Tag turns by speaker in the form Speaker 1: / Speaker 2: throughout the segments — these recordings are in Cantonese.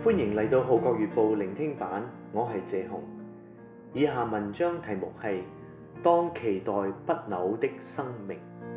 Speaker 1: 歡迎嚟到《號角月報》聆聽版，我係謝雄。以下文章題目係當期待不朽的生命。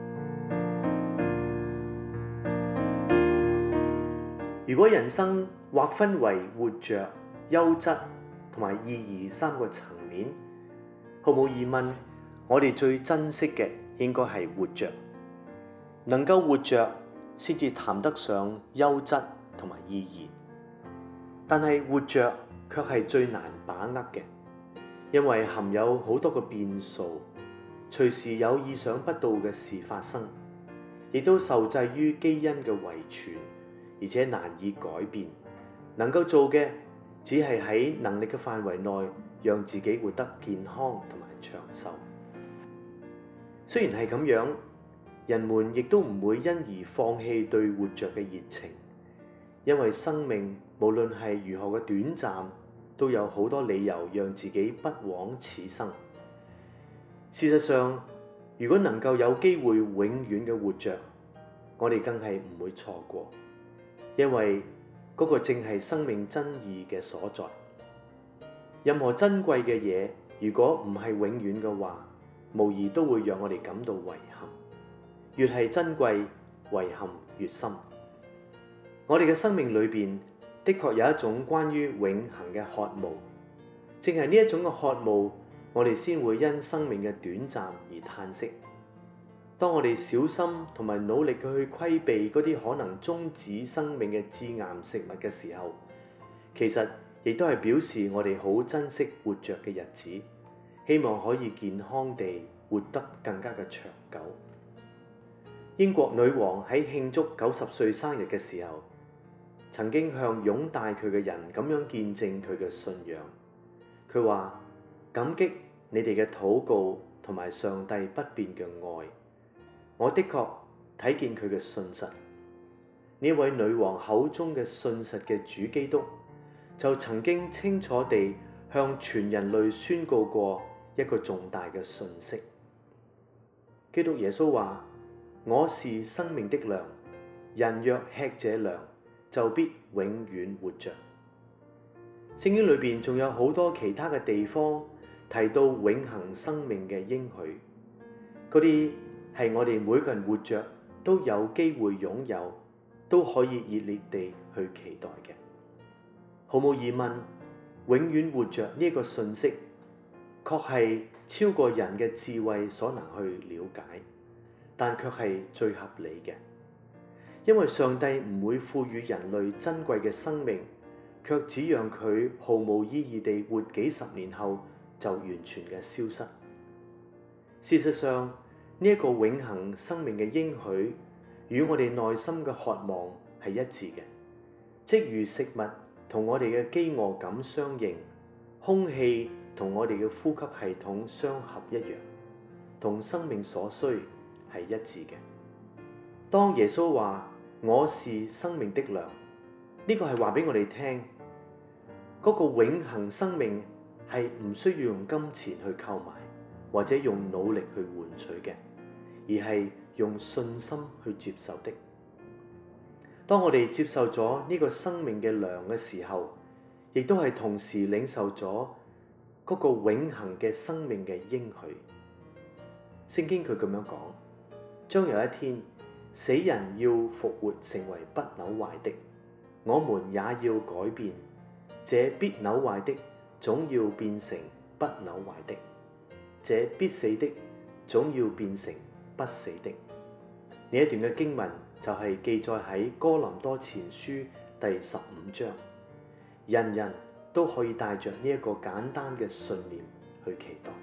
Speaker 1: 如果人生劃分為活着、優質同埋意義三個層面，毫無疑問，我哋最珍惜嘅應該係活着。能夠活着，先至談得上優質同埋意義。但係活着卻係最難把握嘅，因為含有好多個變數，隨時有意想不到嘅事發生，亦都受制於基因嘅遺傳，而且難以改變。能夠做嘅只係喺能力嘅範圍內，讓自己活得健康同埋長壽。雖然係咁樣，人們亦都唔會因而放棄對活着嘅熱情。因為生命無論係如何嘅短暫，都有好多理由讓自己不枉此生。事實上，如果能夠有機會永遠嘅活着，我哋更係唔會錯過，因為嗰個正係生命真義嘅所在。任何珍貴嘅嘢，如果唔係永遠嘅話，無疑都會讓我哋感到遺憾。越係珍貴，遺憾越深。我哋嘅生命裏邊，的確有一種關於永恆嘅渴慕，正係呢一種嘅渴慕，我哋先會因生命嘅短暫而嘆息。當我哋小心同埋努力去規避嗰啲可能終止生命嘅致癌食物嘅時候，其實亦都係表示我哋好珍惜活着嘅日子，希望可以健康地活得更加嘅長久。英國女王喺慶祝90歲生日嘅時候，曾經向擁戴佢嘅人咁樣見證佢嘅信仰。佢話：感激你哋嘅禱告同埋上帝不變嘅愛，我的確睇見佢嘅信實。呢位女王口中嘅信實嘅主基督，就曾經清楚地向全人類宣告過一個重大嘅訊息。基督耶穌話：我是生命的糧，人若吃這糧，就必永遠活着。聖經裏邊仲有好多其他嘅地方提到永恆生命嘅應許，嗰啲係我哋每個人活着都有機會擁有，都可以熱烈地去期待嘅。毫無疑問，永遠活着呢一個訊息，確係超過人嘅智慧所能去了解，但卻係最合理嘅。因為上帝唔會賦予人類珍貴嘅生命，卻只讓佢毫無意義地活幾十年後就完全嘅消失。事實上，呢一個永恆生命嘅應許，與我哋內心嘅渴望係一致嘅。即如食物同我哋嘅飢餓感相應，空氣同我哋嘅呼吸系統相合一樣，同生命所需係一致嘅。當耶穌話我是生命的糧，呢個係話俾我哋聽，嗰個永恆生命係唔需要用金錢去購買，或者用努力去換取嘅，而係用信心去接受的。當我哋接受咗呢個生命嘅糧嘅時候，亦都係同時領受咗嗰個永恆嘅生命嘅應許。聖經佢咁樣講，將有一天，死人要復活成為不朽壞的，我們也要改變，這必朽壞的總要變成不朽壞的，這必死的總要變成不死的。呢一段嘅經文就係記載喺哥林多前書第15章，人人都可以帶着呢一個簡單嘅信念去期待。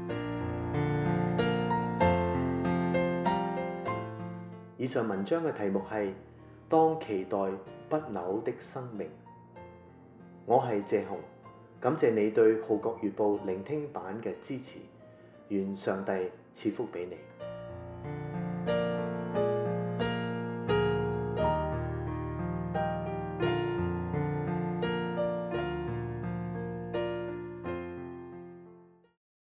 Speaker 1: 以上文章嘅題目係當期待不朽的生命。我係謝雄，感謝你對《號角月報》聆聽版嘅支持，願上帝賜福俾你。